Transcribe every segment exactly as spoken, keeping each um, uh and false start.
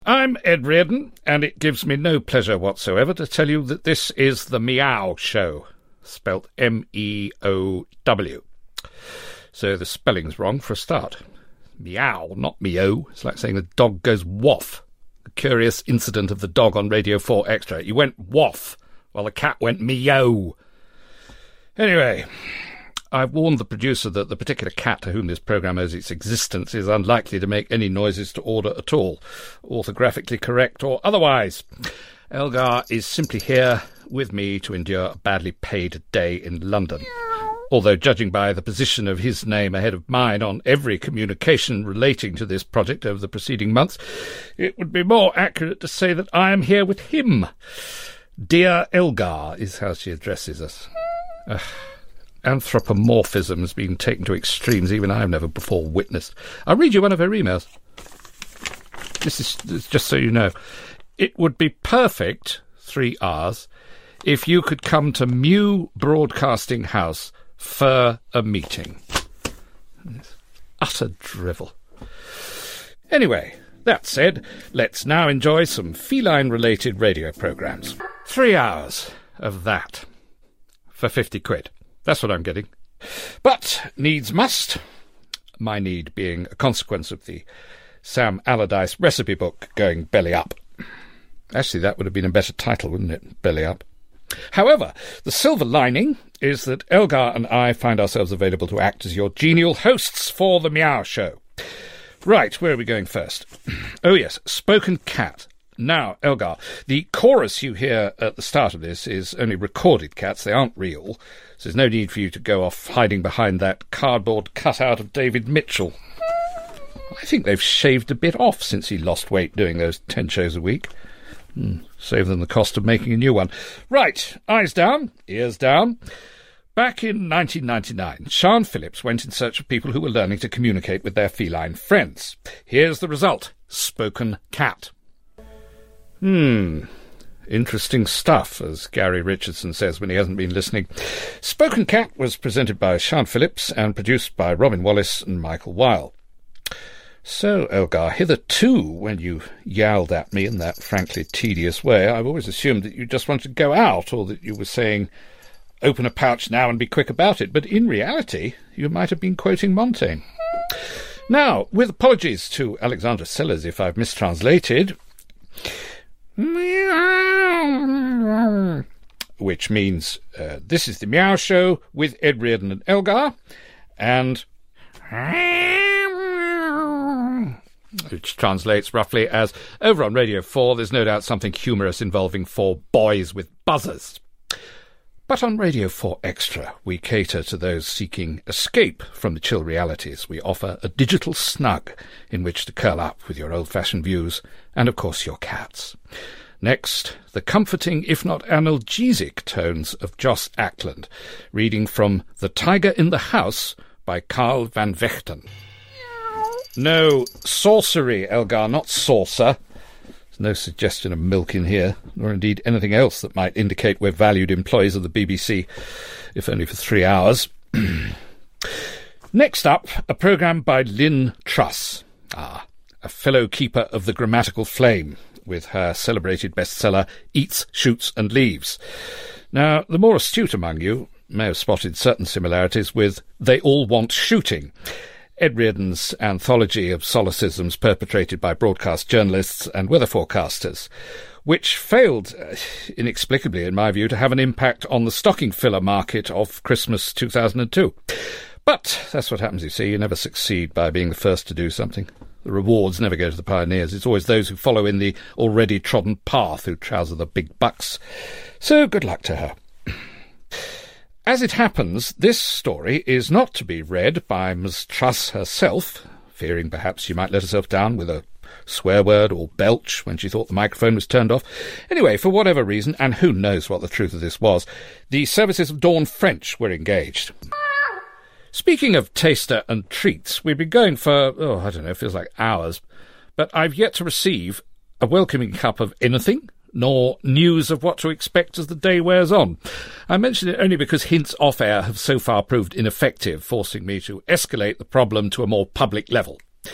I'm Ed Reardon, and it gives me no pleasure whatsoever to tell you that this is the Meow Show, spelt M E O W. So the spelling's wrong for a start. Meow, not meow. It's like saying the dog goes waff. The curious incident of the dog on Radio four Extra. He went waff, while the cat went meow. Anyway, I've warned the producer that the particular cat to whom this programme owes its existence is unlikely to make any noises to order at all, orthographically correct or otherwise. Elgar is simply here with me to endure a badly paid day in London. Although, judging by the position of his name ahead of mine on every communication relating to this project over the preceding months, it would be more accurate to say that I am here with him. Dear Elgar is how she addresses us. Uh, Anthropomorphism has been taken to extremes even I have never before witnessed. I'll read you one of her emails. This is, this is just so you know. It would be perfect, three R's, if you could come to Mew Broadcasting House for a meeting. Utter drivel. Anyway, that said, let's now enjoy some feline-related radio programmes. Three hours of that for fifty quid. That's what I'm getting. But needs must. My need being a consequence of the Sam Allardyce recipe book going belly up. Actually, that would have been a better title, wouldn't it? Belly up. However, the silver lining is that Elgar and I find ourselves available to act as your genial hosts for the Meow Show. Right, where are we going first? Oh yes, Spoken Cat. Now, Elgar, the chorus you hear at the start of this is only recorded cats. They aren't real. So there's no need for you to go off hiding behind that cardboard cutout of David Mitchell. I think they've shaved a bit off since he lost weight doing those ten shows a week. Hmm, save them the cost of making a new one. Right, eyes down, ears down. Back in nineteen ninety-nine, Sian Phillips went in search of people who were learning to communicate with their feline friends. Here's the result. Spoken Cat. Hmm, interesting stuff, as Gary Richardson says when he hasn't been listening. Spoken Cat was presented by Sian Phillips and produced by Robin Wallace and Michael Weil. So, Elgar, hitherto, when you yowled at me in that frankly tedious way, I've always assumed that you just wanted to go out, or that you were saying, open a pouch now and be quick about it. But in reality, you might have been quoting Montaigne. Now, with apologies to Alexandra Sellers if I've mistranslated, which means uh, this is the Meow Show with Ed Reardon and Elgar, and which translates roughly as, over on Radio four, there's no doubt something humorous involving four boys with buzzers. But on Radio four Extra, we cater to those seeking escape from the chill realities. We offer a digital snug in which to curl up with your old-fashioned views and, of course, your cats. Next, the comforting, if not analgesic, tones of Joss Ackland, reading from The Tiger in the House by Carl van Vechten. No sorcery, Elgar, not saucer. There's no suggestion of milk in here, nor indeed anything else that might indicate we're valued employees of the B B C, if only for three hours. Next up, a programme by Lynn Truss, ah, a fellow keeper of the grammatical flame, with her celebrated bestseller, Eats, Shoots and Leaves. Now, the more astute among you may have spotted certain similarities with They All Want Shooting, Ed Reardon's anthology of solecisms perpetrated by broadcast journalists and weather forecasters, which failed, uh, inexplicably in my view, to have an impact on the stocking filler market of Christmas two thousand two. But that's what happens, you see. You never succeed by being the first to do something. The rewards never go to the pioneers. It's always those who follow in the already trodden path who trouser the big bucks. So good luck to her. As it happens, this story is not to be read by Miss Truss herself, fearing perhaps she might let herself down with a swear word or belch when she thought the microphone was turned off. Anyway, for whatever reason, and who knows what the truth of this was, the services of Dawn French were engaged. Speaking of taster and treats, we've been going for, oh, I don't know, it feels like hours, but I've yet to receive a welcoming cup of anything, nor news of what to expect as the day wears on. I mention it only because hints off-air have so far proved ineffective, forcing me to escalate the problem to a more public level.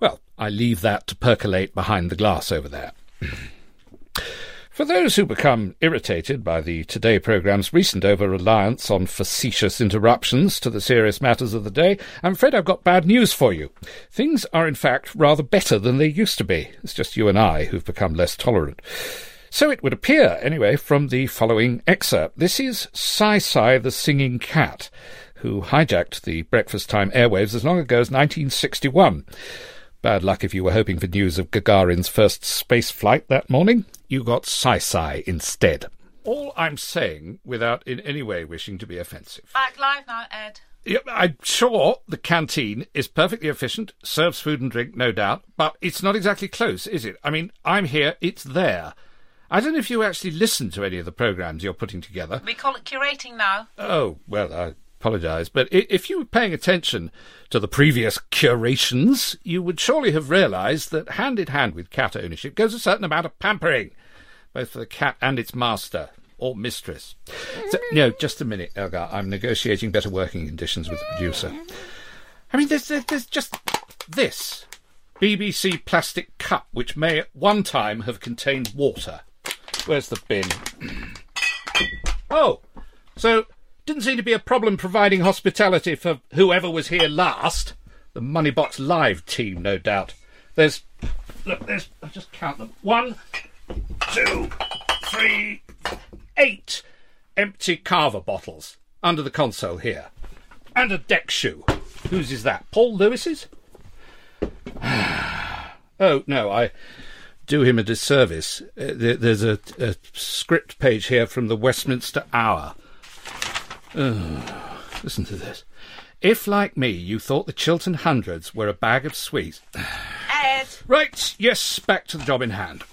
Well, I leave that to percolate behind the glass over there. For those who become irritated by the Today programme's recent over-reliance on facetious interruptions to the serious matters of the day, I'm afraid I've got bad news for you. Things are, in fact, rather better than they used to be. It's just you and I who've become less tolerant. So it would appear, anyway, from the following excerpt. This is Sai-Sai the Singing Cat, who hijacked the breakfast time airwaves as long ago as nineteen sixty-one. Bad luck if you were hoping for news of Gagarin's first space flight that morning. You got Sai-Sai instead. All I'm saying, without in any way wishing to be offensive. Back live now, Ed. Yeah, I'm sure the canteen is perfectly efficient, serves food and drink, no doubt, but it's not exactly close, is it? I mean, I'm here, it's there. I don't know if you actually listen to any of the programmes you're putting together. We call it curating now. Oh, well, I apologise, but if you were paying attention to the previous curations, you would surely have realised that hand in hand with cat ownership goes a certain amount of pampering, both for the cat and its master, or mistress. So, no, just a minute, Elgar. I'm negotiating better working conditions with the producer. I mean, there's, there's just this B B C plastic cup, which may at one time have contained water. Where's the bin? Oh, so didn't seem to be a problem providing hospitality for whoever was here last. The Moneybox Live team, no doubt. There's, look, there's, I'll just count them. One, two, three, eight empty Carver bottles under the console here. And a deck shoe. Whose is that? Paul Lewis's? Oh, no, I do him a disservice. Uh, there, there's a, a script page here from the Westminster Hour. Oh, listen to this. If, like me, you thought the Chiltern Hundreds were a bag of sweets... Ed! Right, yes, back to the job in hand.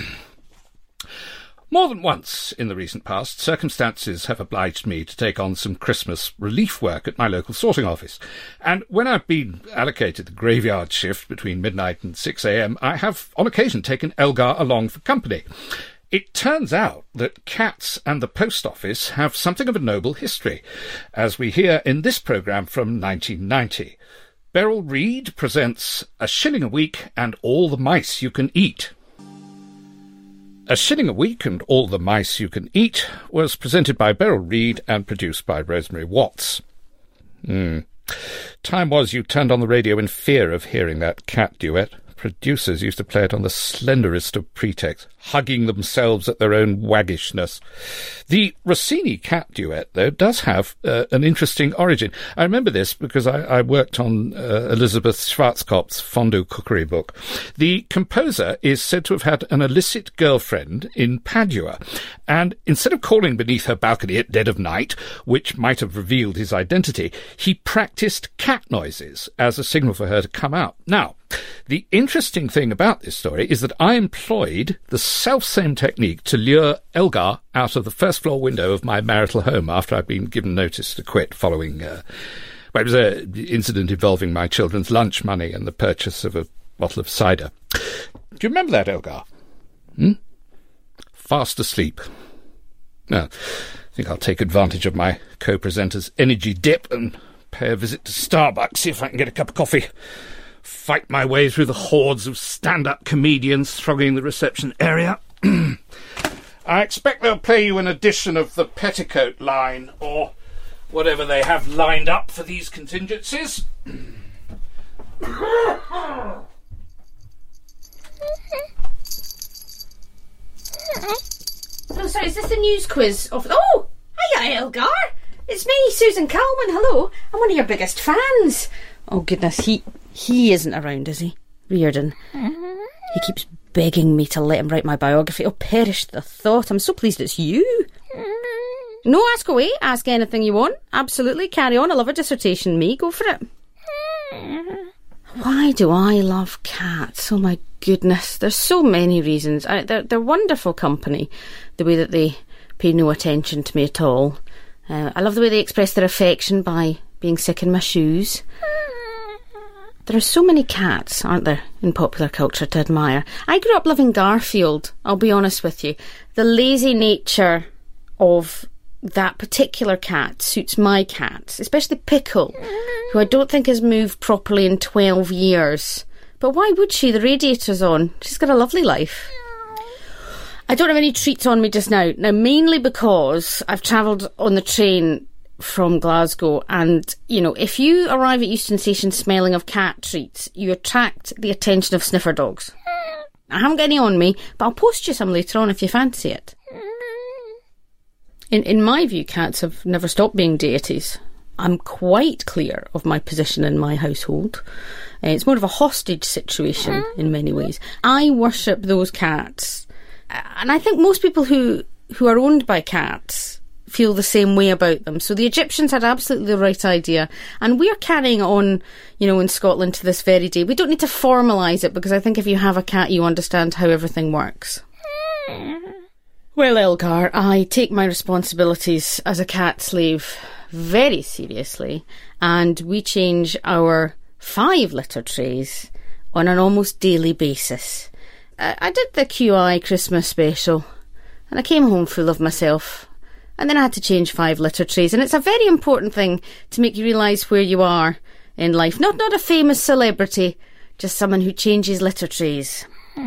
More than once in the recent past, circumstances have obliged me to take on some Christmas relief work at my local sorting office. And when I've been allocated the graveyard shift between midnight and six a.m, I have on occasion taken Elgar along for company. It turns out that cats and the post office have something of a noble history, as we hear in this programme from nineteen ninety. Beryl Reid presents A Shilling a Week and All the Mice You Can Eat. A Shilling a Week and All the Mice You Can Eat was presented by Beryl Reid and produced by Rosemary Watts. Hmm. Time was you turned on the radio in fear of hearing that cat duet. Producers used to play it on the slenderest of pretexts, hugging themselves at their own waggishness. The Rossini cat duet, though, does have uh, an interesting origin. I remember this because I, I worked on uh, Elizabeth Schwarzkopf's fondue cookery book. The composer is said to have had an illicit girlfriend in Padua, and instead of calling beneath her balcony at dead of night, which might have revealed his identity, he practised cat noises as a signal for her to come out. Now, the interesting thing about this story is that I employed the self-same technique to lure Elgar out of the first-floor window of my marital home after I'd been given notice to quit following... Uh, well, it was an incident involving my children's lunch money and the purchase of a bottle of cider. Do you remember that, Elgar? Hmm? Fast asleep. Now, I think I'll take advantage of my co-presenter's energy dip and pay a visit to Starbucks, see if I can get a cup of coffee. Fight my way through the hordes of stand-up comedians thronging the reception area. I expect they'll play you an edition of the Petticoat Line, or whatever they have lined up for these contingencies. Oh, sorry, is this the news quiz of... Oh, hiya, Elgar. It's me, Susan Calman. Hello. I'm one of your biggest fans. Oh, goodness, he... He isn't around, is he? Reardon. He keeps begging me to let him write my biography. Oh, perish the thought. I'm so pleased it's you. No, ask away. Ask anything you want. Absolutely. Carry on. I love a dissertation. Me, go for it. Why do I love cats? Oh, my goodness. There's so many reasons. I, they're, they're wonderful company. The way that they pay no attention to me at all. Uh, I love the way they express their affection by being sick in my shoes. There are so many cats, aren't there, in popular culture to admire. I grew up loving Garfield, I'll be honest with you. The lazy nature of that particular cat suits my cat, especially Pickle, who I don't think has moved properly in twelve years. But why would she? The radiator's on. She's got a lovely life. I don't have any treats on me just now. Now, mainly because I've travelled on the train from Glasgow, and, you know, if you arrive at Euston Station smelling of cat treats, you attract the attention of sniffer dogs. I haven't got any on me, but I'll post you some later on if you fancy it. In, in my view, cats have never stopped being deities. I'm quite clear of my position in my household. Uh, it's more of a hostage situation in many ways. I worship those cats. And I think most people who, who are owned by cats feel the same way about them. So the Egyptians had absolutely the right idea. And we're carrying on, you know, in Scotland to this very day. We don't need to formalise it, because I think if you have a cat, you understand how everything works. Well, Elgar, I take my responsibilities as a cat slave very seriously, and we change our five litter trays on an almost daily basis. I, I did the Q I Christmas special, and I came home full of myself, and then I had to change five litter trays, and it's a very important thing to make you realise where you are in life. Not not a famous celebrity, just someone who changes litter trays.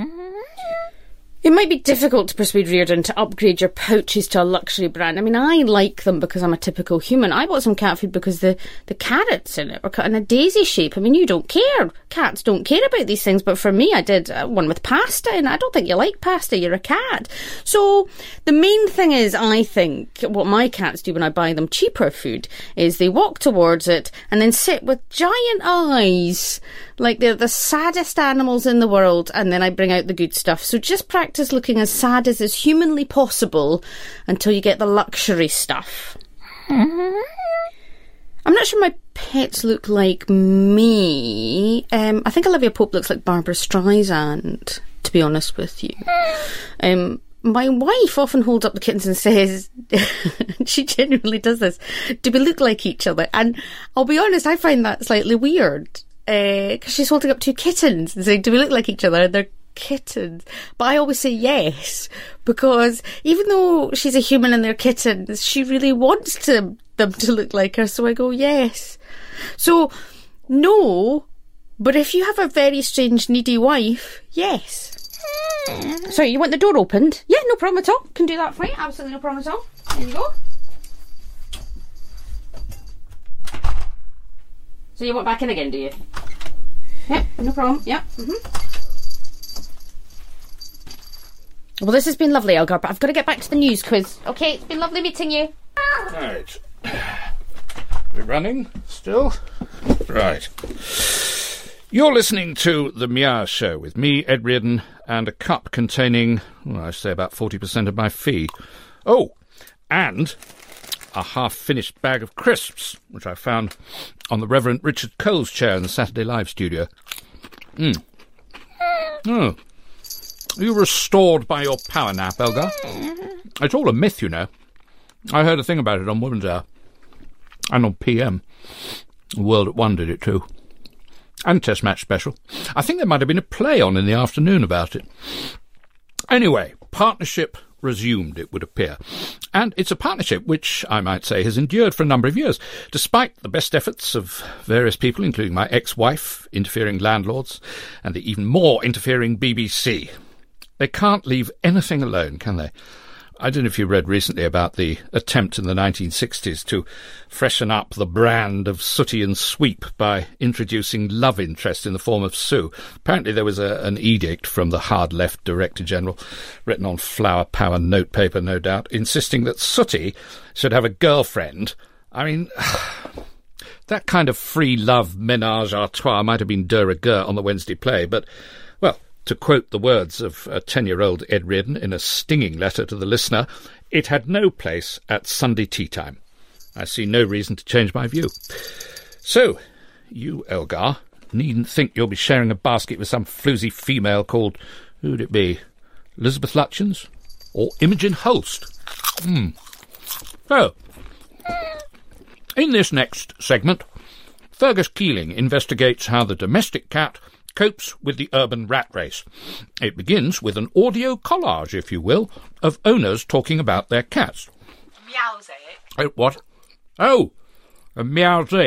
It might be difficult to persuade Reardon to upgrade your pouches to a luxury brand. I mean, I like them because I'm a typical human. I bought some cat food because the, the carrots in it were cut in a daisy shape. I mean, you don't care. Cats don't care about these things. But for me, I did uh, one with pasta, and I don't think you like pasta. You're a cat. So the main thing is, I think, what my cats do when I buy them cheaper food is they walk towards it and then sit with giant eyes like they're the saddest animals in the world, and then I bring out the good stuff. So just practice looking as sad as is humanly possible until you get the luxury stuff. I'm not sure my pets look like me. Um, I think Olivia Pope looks like Barbara Streisand, to be honest with you. Um, my wife often holds up the kittens and says, she genuinely does this, do we look like each other? And I'll be honest, I find that slightly weird. Because uh, she's holding up two kittens and saying, do we look like each other? And they're kittens. But I always say yes, because even though she's a human and they're kittens, she really wants to, them to look like her. So I go, yes. So, no, but if you have a very strange, needy wife, yes. Sorry, you want the door opened? Yeah, no problem at all. Can do that for you. Absolutely no problem at all. There you go. So you want back in again, do you? Yep, no problem. Yep. Mm-hmm. Well, this has been lovely, Elgar, but I've got to get back to the news quiz. Okay, it's been lovely meeting you. Right. We're running still? Right. You're listening to The Meow Show with me, Ed Reardon, and a cup containing, well, I say about forty percent of my fee. Oh, and a half-finished bag of crisps, which I found on the Reverend Richard Cole's chair in the Saturday Live studio. Mm. Oh. Are you restored by your power nap, Elgar? It's all a myth, you know. I heard a thing about it on Woman's Hour. And on P M. The World at One did it too. And Test Match Special. I think there might have been a play on in the afternoon about it. Anyway, partnership resumed, it would appear. And it's a partnership which, I might say, has endured for a number of years, despite the best efforts of various people, including my ex-wife, interfering landlords, and the even more interfering B B C. They can't leave anything alone, can they? I don't know if you read recently about the attempt in the nineteen sixties to freshen up the brand of Sooty and Sweep by introducing love interest in the form of Sue. Apparently there was a, an edict from the hard-left Director-General, written on flower power notepaper, no doubt, insisting that Sooty should have a girlfriend. I mean, that kind of free love ménage à trois might have been de rigueur on the Wednesday play, but, well, to quote the words of a ten-year-old Ed Reardon in a stinging letter to the listener, it had no place at Sunday tea time. I see no reason to change my view. So, you, Elgar, needn't think you'll be sharing a basket with some floozy female called, who'd it be, Elizabeth Lutchins? Or Imogen Holst? Hmm. So, in this next segment, Fergus Keeling investigates how the domestic cat copes with the urban rat race. It begins with an audio collage, if you will, of owners talking about their cats. Meowsaic. Oh, what? Oh, a meowsaic.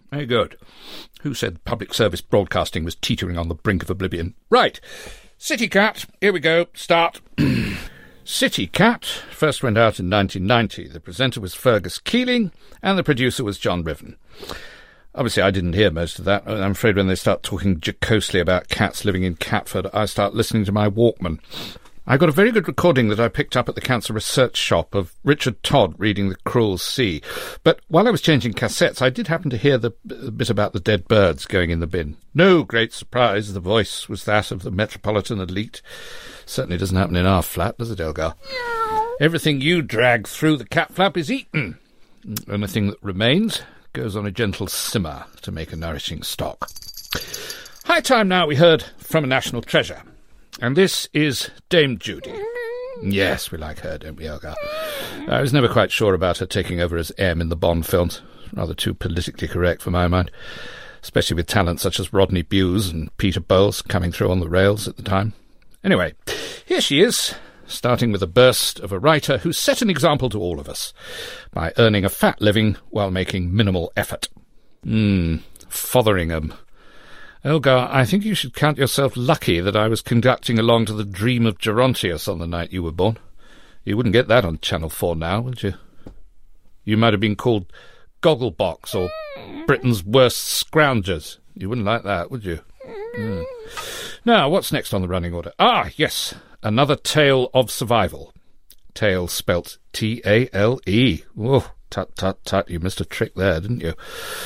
Very good. Who said public service broadcasting was teetering on the brink of oblivion? Right. City Cat. Here we go. Start. City Cat first went out in nineteen ninety. The presenter was Fergus Keeling and the producer was John Riven. Obviously, I didn't hear most of that. I'm afraid when they start talking jocosely about cats living in Catford, I start listening to my Walkman. I got a very good recording that I picked up at the Cancer Research Shop of Richard Todd reading The Cruel Sea. But while I was changing cassettes, I did happen to hear the, the bit about the dead birds going in the bin. No great surprise, the voice was that of the metropolitan elite. Certainly doesn't happen in our flat, does it, Elgar? No. Everything you drag through the cat flap is eaten. Anything that remains goes on a gentle simmer to make a nourishing stock. High time now we heard from a national treasure. And this is Dame Judy. Yes, we like her, don't we, Elgar? I was never quite sure about her taking over as M in the Bond films. Rather too politically correct for my mind. Especially with talent such as Rodney Bewes and Peter Bowles coming through on the rails at the time. Anyway, here she is, starting with a burst of a writer who set an example to all of us by earning a fat living while making minimal effort. Hmm, Fotheringham. Elgar, I think you should count yourself lucky that I was conducting along to the Dream of Gerontius on the night you were born. You wouldn't get that on Channel four now, would you? You might have been called Gogglebox or Britain's Worst Scroungers. You wouldn't like that, would you? Mm. Now, what's next on the running order? Ah, yes, another tale of survival. Tale spelt T A L E. Oh, tut, tut, tut, you missed a trick there, didn't you?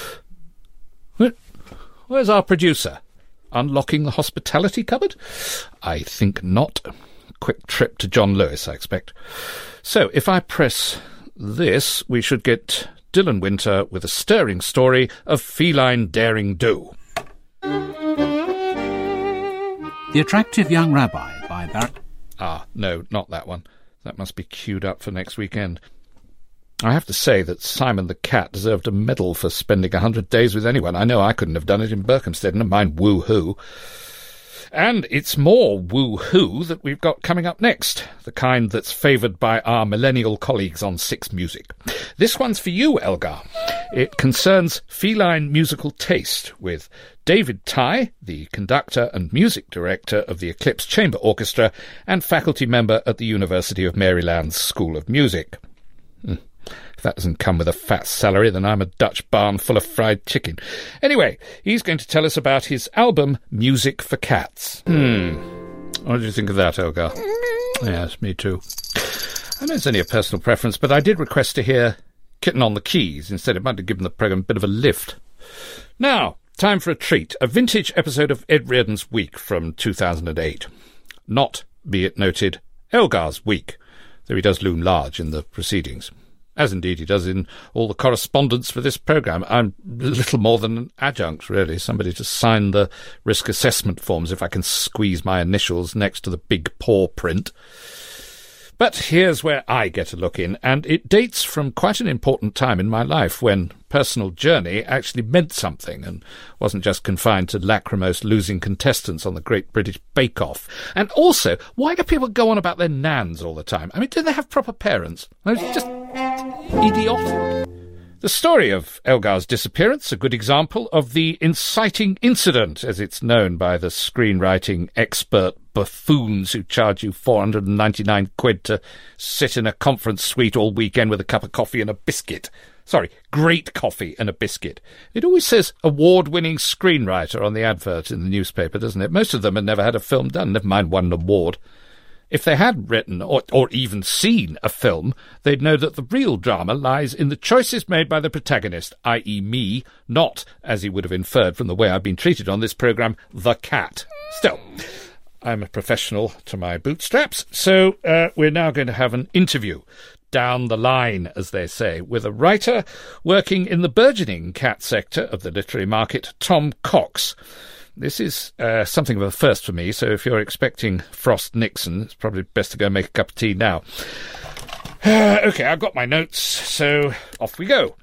What? Where's our producer? Unlocking the hospitality cupboard? I think not. Quick trip to John Lewis, I expect. So, if I press this, we should get Dylan Winter with a stirring story of feline daring do. The Attractive Young Rabbi by Barrett... Ah, no, not that one. That must be queued up for next weekend. I have to say that Simon the Cat deserved a medal for spending a hundred days with anyone. I know I couldn't have done it in Berkhamsted, never mind woo-hoo. And it's more woo-hoo that we've got coming up next, the kind that's favoured by our millennial colleagues on Six Music. This one's for you, Elgar. It concerns feline musical taste with David Tye, the conductor and music director of the Eclipse Chamber Orchestra and faculty member at the University of Maryland's School of Music. Hmm. If that doesn't come with a fat salary, then I'm a Dutch barn full of fried chicken. Anyway, he's going to tell us about his album, Music for Cats. Hmm. What do you think of that, Elgar? Yes, me too. I know it's only a personal preference, but I did request to hear Kitten on the Keys. Instead, it might have given the programme a bit of a lift. Now, time for a treat. A vintage episode of Ed Reardon's Week from two thousand eight. Not, be it noted, Elgar's Week, though he does loom large in the proceedings. As indeed he does in all the correspondence for this programme. I'm little more than an adjunct, really, somebody to sign the risk assessment forms if I can squeeze my initials next to the big paw print. But here's where I get a look in, and it dates from quite an important time in my life when personal journey actually meant something and wasn't just confined to lachrymose losing contestants on the Great British Bake Off. And also, why do people go on about their nans all the time? I mean, do they have proper parents? It's just idiotic. The story of Elgar's disappearance, a good example of the inciting incident, as it's known by the screenwriting expert buffoons who charge you four hundred ninety-nine quid to sit in a conference suite all weekend with a cup of coffee and a biscuit. Sorry, great coffee and a biscuit. It always says award-winning screenwriter on the advert in the newspaper, doesn't it? Most of them have never had a film done, never mind won an award. If they had written or, or even seen a film, they'd know that the real drama lies in the choices made by the protagonist, that is me, not, as he would have inferred from the way I've been treated on this programme, the cat. Still, I'm a professional to my bootstraps, so uh, we're now going to have an interview down the line, as they say, with a writer working in the burgeoning cat sector of the literary market, Tom Cox. This is uh, something of a first for me, so if you're expecting Frost Nixon, it's probably best to go make a cup of tea now. Uh, OK, I've got my notes, so off we go.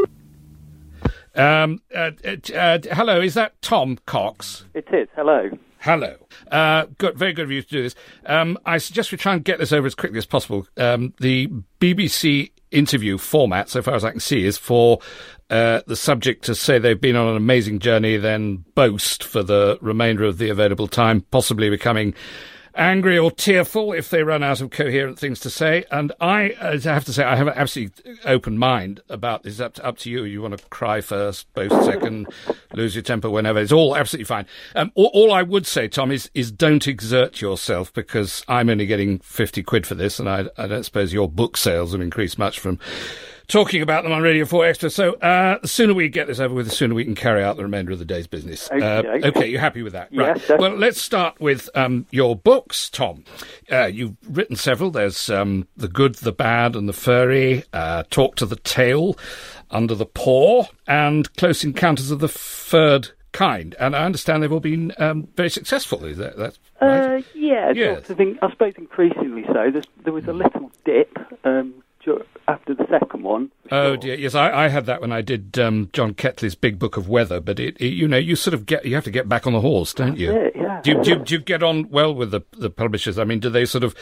Um, uh, uh, uh, hello, is that Tom Cox? It is, hello. Hello. Uh, good, very good of you to do this. Um, I suggest we try and get this over as quickly as possible. Um, the B B C interview format, so far as I can see, is for uh, the subject to say they've been on an amazing journey, then boast for the remainder of the available time, possibly becoming angry or tearful if they run out of coherent things to say. And I, I have to say, I have an absolutely open mind about this. Up to, up to you. You want to cry first, boast second, lose your temper whenever. It's all absolutely fine. Um, all, all I would say, Tom, is is don't exert yourself, because I'm only getting fifty quid for this, and I, I don't suppose your book sales have increased much from talking about them on Radio four Extra. So uh, the sooner we get this over with, the sooner we can carry out the remainder of the day's business. Okay, uh, okay you're happy with that? Yes, right. Well, let's start with um, your books, Tom. Uh, you've written several. There's um, The Good, the Bad and the Furry, uh, Talk to the Tail, Under the Paw, and Close Encounters of the Third Kind. And I understand they've all been um, very successful. Is that that's right? Uh, yeah, Yes. I think, I suppose increasingly so. There's, there was a little dip um, after the second one. Oh sure. dear, yes, I, I had that when I did um, John Ketley's Big Book of Weather. But it, it, you know, you sort of get, you have to get back on the horse, don't you? That's it, yeah. Do you, do you, do you get on well with the the publishers? I mean, do they sort of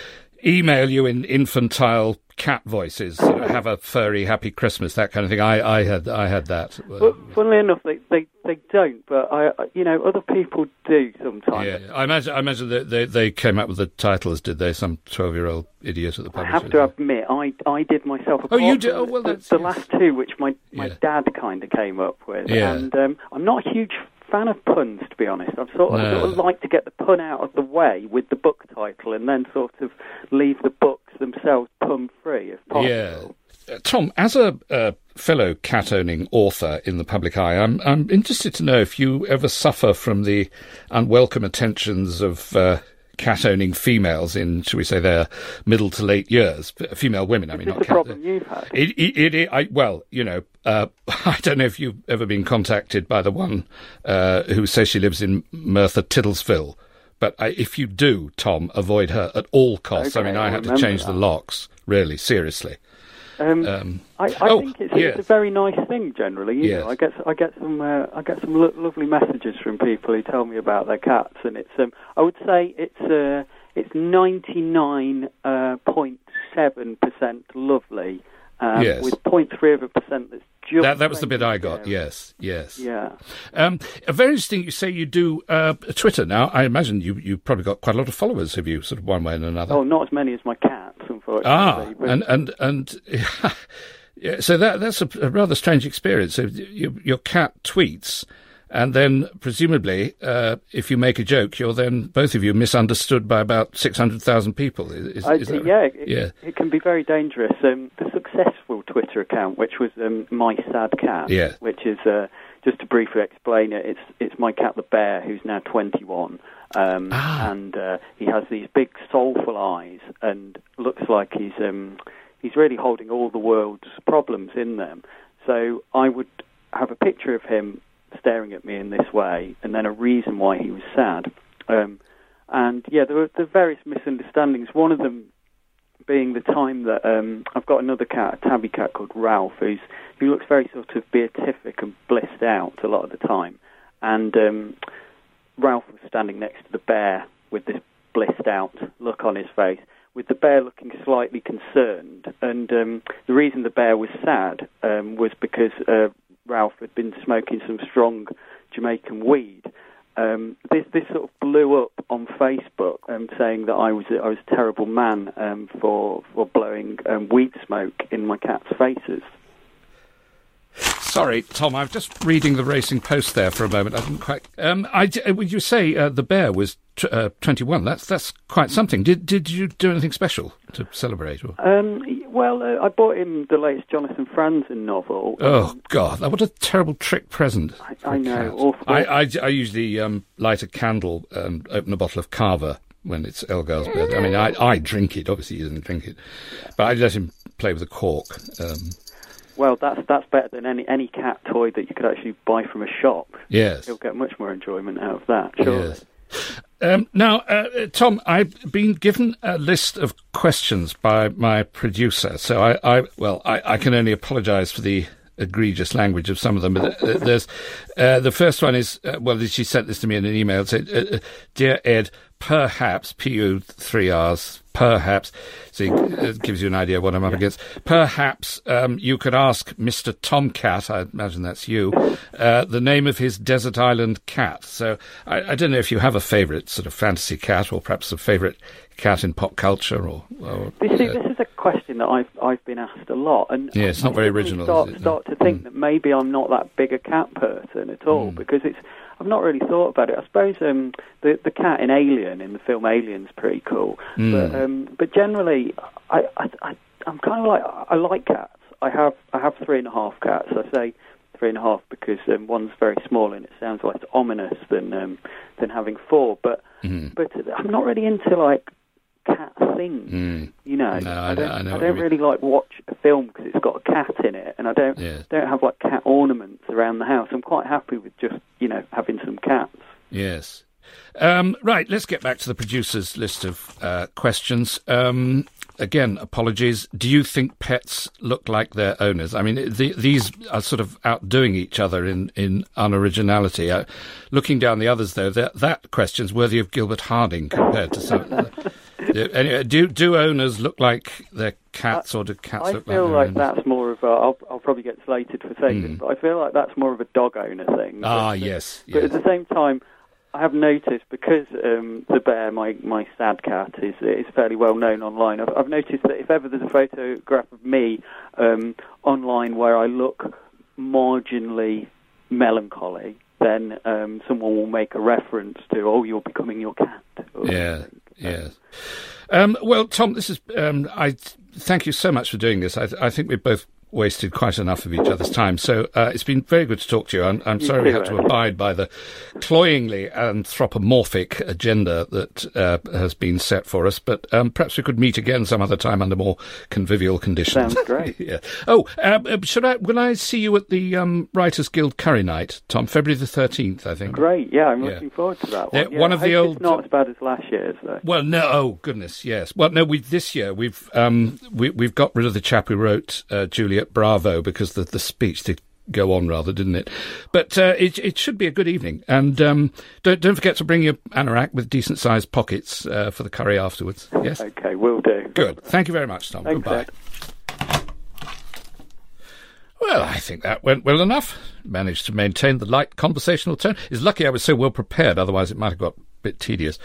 email you in infantile cat voices, sort of, have a furry happy Christmas, that kind of thing? I, I had I had that. Well, funnily enough, they, they, they don't, but I, you know, other people do sometimes. Yeah, I imagine I imagine that they they came up with the titles, did they? Some twelve-year-old idiot at the I publisher. have to admit, I, I did myself. Oh, you apart did? from Oh, well, the, that's- the yes. last two, which my, my Yeah. dad kind of came up with. Yeah. And um, I'm not a huge fan of puns, to be honest. I'm sort of, No. sort of like to get the pun out of the way with the book title, and then sort of leave the books themselves pun-free, if possible. Yeah. Uh, Tom, as a uh, fellow cat-owning author in the public eye, I'm I'm interested to know if you ever suffer from the unwelcome attentions of uh, cat-owning females in, shall we say, their middle to late years. F- Female women, I mean, Is not this a cat. problem you've had? It, it, it, it, I, well, you know, uh, I don't know if you've ever been contacted by the one uh, who says she lives in Merthyr Tiddlesville. But I, if you do, Tom, avoid her at all costs. Okay, I mean, I I had to remember change that. the locks, really, seriously. Um, Um, I, I oh, think it's, yes. it's a very nice thing generally. You Yes. know, I get I get some uh, I get some lo- lovely messages from people who tell me about their cats, and it's um, I would say it's uh, it's ninety-nine point seven percent lovely, um, Yes. with zero point three of a percent that's just That that was the bit I faintly got. scary. Yes, yes. Yeah. Um, a very interesting. You say you do uh, Twitter now. I imagine you you probably got quite a lot of followers. Have you, sort of one way and another? Oh, not as many as my cats, unfortunately. ah, but- and and and. Yeah, so that that's a, a rather strange experience. So you, your cat tweets, and then presumably, uh, if you make a joke, you're then both of you misunderstood by about six hundred thousand people. Is, is, I, is that yeah, right? it, yeah, it can be very dangerous. Um, the successful Twitter account, which was um, My Sad Cat, Yeah. which is, uh, just to briefly explain it, it's it's my cat the bear, who's now twenty-one, um, Ah. and uh, he has these big soulful eyes and looks like he's um, he's really holding all the world's problems in them. So I would have a picture of him staring at me in this way, and then a reason why he was sad. Um, and yeah, there were, there were various misunderstandings. One of them being the time that um, I've got another cat, a tabby cat called Ralph, who's who looks very sort of beatific and blissed out a lot of the time. And um, Ralph was standing next to the bear with this blissed out look on his face, with the bear looking slightly concerned. And um, the reason the bear was sad um, was because uh, Ralph had been smoking some strong Jamaican weed. Um, this this sort of blew up on Facebook, um, saying that I was I was a terrible man um, for for blowing um, weed smoke in my cat's faces. Sorry, Tom, I was just reading the Racing Post there for a moment. I didn't quite. Um, I d- would you say uh, the bear was t- uh, twenty-one? That's that's quite something. Did did you do anything special to celebrate? Or? Um, well, uh, I bought him the latest Jonathan Franzen novel. Oh God! What a terrible trick present. I, for I a know. cat. Awful. I, I, I usually um, light a candle and open a bottle of Carver when it's Elgar's birthday. I mean, I, I drink it. Obviously, he doesn't drink it, but I let him play with the cork. Um, Well, that's that's better than any any cat toy that you could actually buy from a shop. yes. He'll get much more enjoyment out of that. Sure. Yes. Um, now, uh, Tom, I've been given a list of questions by my producer, so I, I well, I, I can only apologise for the egregious language of some of them. But uh, there's uh, the first one is uh, well, she sent this to me in an email. It said, uh, "Dear Ed, perhaps P U three R's." Perhaps, see, it gives you an idea what I'm up yeah. against. Perhaps um, you could ask Mister Tomcat, I imagine that's you, uh, the name of his desert island cat. So I, I don't know if you have a favourite sort of fantasy cat, or perhaps a favourite cat in pop culture, or. or this, is, uh, this is a question that I've I've been asked a lot, and yeah, it's not I very original. Start, is it? start to think mm. that maybe I'm not that big a cat person at all, Mm. because it's. I've not really thought about it. I suppose um, the the cat in Alien, in the film Alien's pretty cool. Mm. But um, but generally, I, I, I I'm kind of like I like cats. I have I have three and a half cats. I say three and a half because um, one's very small and it sounds less ominous than um, than having four. But Mm. but I'm not really into like cat things. Mm. You know, No, I I don't- don't, I know I what don't you mean. really like watch a film because it's got a cat in it, and I don't Yeah. don't have like cat ornaments around the house. I'm quite happy with just you know having some cats. Yes. Um, right, let's get back to the producer's list of uh, questions. Um, again, apologies. Do you think pets look like their owners? I mean, the, these are sort of outdoing each other in, in unoriginality. Uh, looking down the others, though, that, that question's worthy of Gilbert Harding compared to some... Uh, anyway, do do owners look like their cats, or do cats I look like feel their like owners? that's more of a. I'll, I'll probably get slated for saying Mm. this, but I feel like that's more of a dog owner thing. Ah, but, yes, But yes. at the same time, I have noticed because um, the bear, my, my sad cat, is is fairly well known online. I've, I've noticed that if ever there's a photograph of me um, online where I look marginally melancholy, then um, someone will make a reference to, "Oh, you're becoming your cat." or Yeah, something. yes. Um, well, Tom, this is. Um, I thank you so much for doing this. I, I think we've both wasted quite enough of each other's time. So uh, it's been very good to talk to you. I'm, I'm You sorry we too, had to Ed. abide by the cloyingly anthropomorphic agenda that uh, has been set for us, but um, perhaps we could meet again some other time under more convivial conditions. Sounds great. Yeah. Oh, um, uh, should I? Will I see you at the um, Writers Guild Curry Night, Tom? February the thirteenth, I think. Great, yeah, I'm Yeah. looking forward to that Yeah, one. Yeah, one of I the hope old- It's not as bad as last year's, though. Well, no, oh goodness, yes. Well, no, we this year we've um, we, we've got rid of the chap who wrote uh, Juliet Bravo because the the speech did go on rather, didn't it? But uh, it it should be a good evening, and um, don't don't forget to bring your anorak with decent sized pockets uh, for the curry afterwards. Yes, Okay, will do. good. Thank you very much, Tom. Thanks, Goodbye. Ed. Well, I think that went well enough. Managed to maintain the light conversational tone. It's lucky I was so well prepared, otherwise it might have got a bit tedious.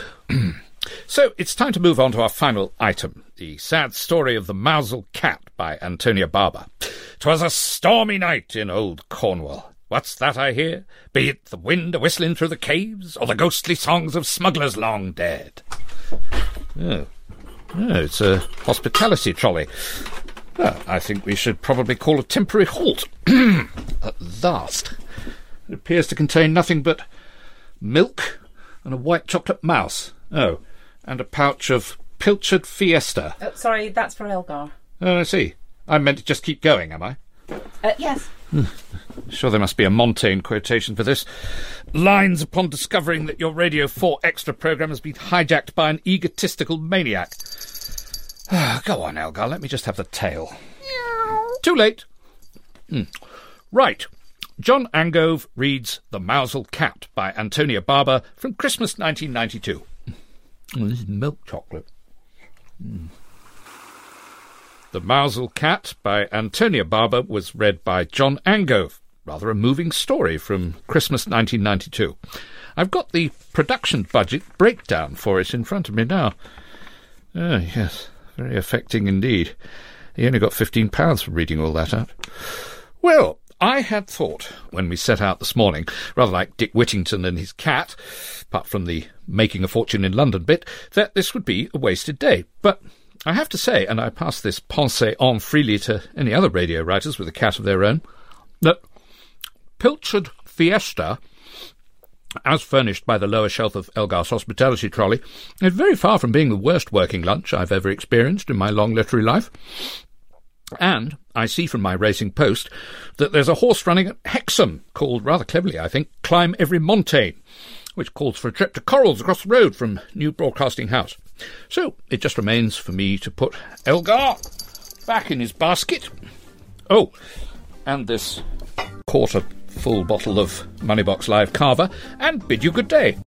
So, it's time to move on to our final item, the sad story of the Mousel Cat by Antonia Barber. 'Twas a stormy night in old Cornwall. What's that I hear? Be it the wind a-whistling through the caves, or the ghostly songs of smugglers long dead? Oh, oh it's a hospitality trolley. Well, I think we should probably call a temporary halt. At last. It appears to contain nothing but milk and a white chocolate mouse. Oh, and a pouch of pilchard fiesta. Oh, sorry, that's for Elgar. Oh, I see. I'm meant to just keep going, am I? Uh, yes. Sure there must be a Montaigne quotation for this. Lines upon discovering that your Radio four Extra programme has been hijacked by an egotistical maniac. Go on, Elgar, let me just have the tale. Too late. Hmm. Right. John Angove reads The Mousel Cat by Antonia Barber from Christmas nineteen ninety-two. Oh, this is milk chocolate. Mm. The Mousel Cat by Antonia Barber was read by John Angove. Rather a moving story from Christmas nineteen ninety-two. I've got the production budget breakdown for it in front of me now. Oh, yes, very affecting indeed. He only got fifteen pounds for reading all that out. Well, I had thought, when we set out this morning, rather like Dick Whittington and his cat, apart from the making a fortune in London bit, that this would be a wasted day. But I have to say, and I pass this pensée on freely to any other radio writers with a cat of their own, that pilchard fiesta, as furnished by the lower shelf of Elgar's hospitality trolley, is very far from being the worst working lunch I've ever experienced in my long literary life. And I see from my racing post that there's a horse running at Hexham, called, rather cleverly I think, Climb Every Montaigne, which calls for a trip to Corals across the road from New Broadcasting House. So it just remains for me to put Elgar back in his basket. Oh, and this quarter full bottle of Moneybox Live Carver and bid you good day.